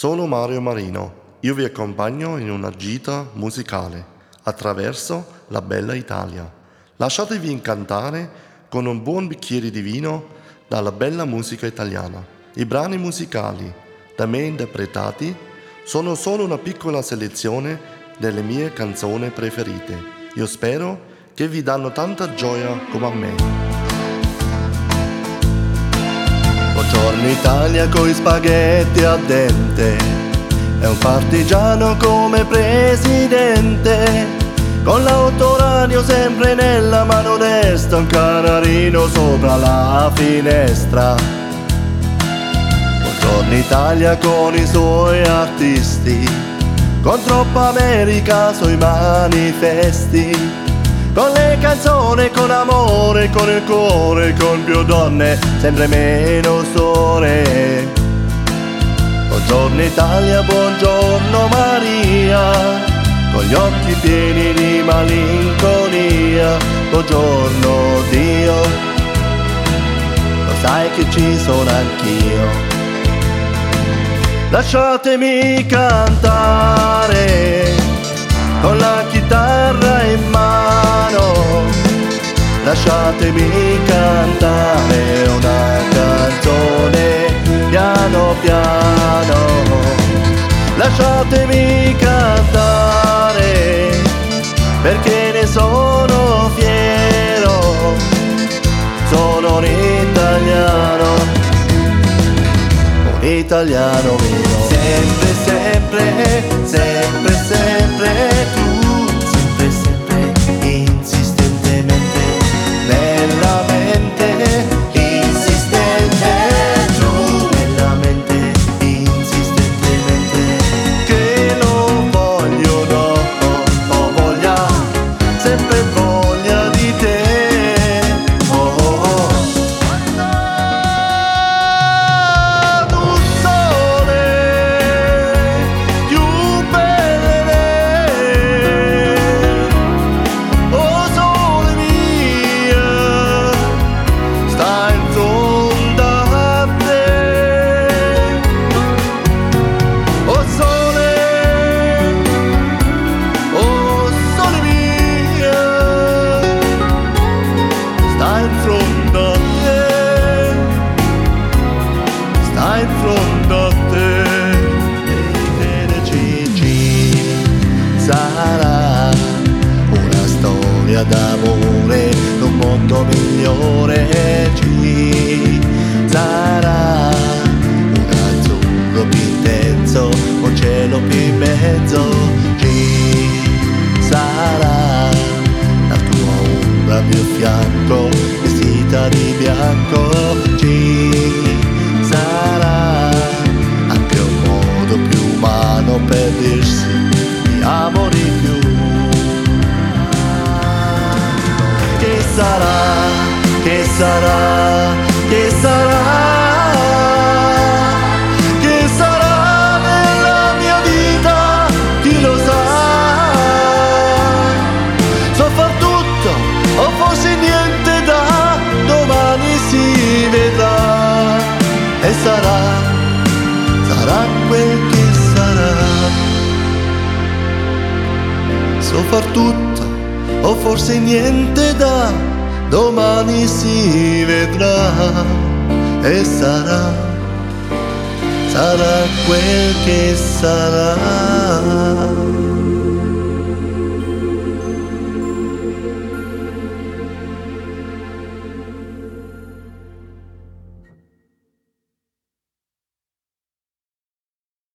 Sono Mario Marino, io vi accompagno in una gita musicale attraverso la bella Italia. Lasciatevi incantare con un buon bicchiere di vino dalla bella musica italiana. I brani musicali da me interpretati sono solo una piccola selezione delle mie canzoni preferite. Io spero che vi danno tanta gioia come a me. Buongiorno Italia coi spaghetti al dente, è un partigiano come presidente, con l'autoradio sempre nella mano destra, un canarino sopra la finestra. Buongiorno Italia con i suoi artisti, con troppa America sui manifesti, con le canzoni, con amore, con il cuore, con più donne, sempre meno sole. Buongiorno Italia, buongiorno Maria, con gli occhi pieni di malinconia. Buongiorno Dio, lo sai che ci sono anch'io. Lasciatemi cantare con la chitarra in mano, lasciatemi cantare una canzone piano piano, lasciatemi cantare perché ne sono fiero, sono un italiano mio. Sempre, sempre, sempre, sempre tu, sempre, sempre, insistentemente, nella mente, insistente tu, nella mente, insistentemente, che non voglio, no, ho voglia, sempre voglia di te, oh, oh, oh. In fondo a te, ci sarà una storia d'amore, un mondo migliore, ci sarà un azzurro più intenso, un cielo più in mezzo, ci sarà la tua ombra più a fianco, vestita di bianco, ci sarà anche un modo più umano per dirsi ti amo di più. Che sarà, che sarà, che sarà, che sarà nella mia vita, chi lo sa. So far tutto o forse niente da domani si vedrà. E sarà, sarà quel che sarà. So far tutto, o forse niente da domani si vedrà. E sarà, sarà quel che sarà.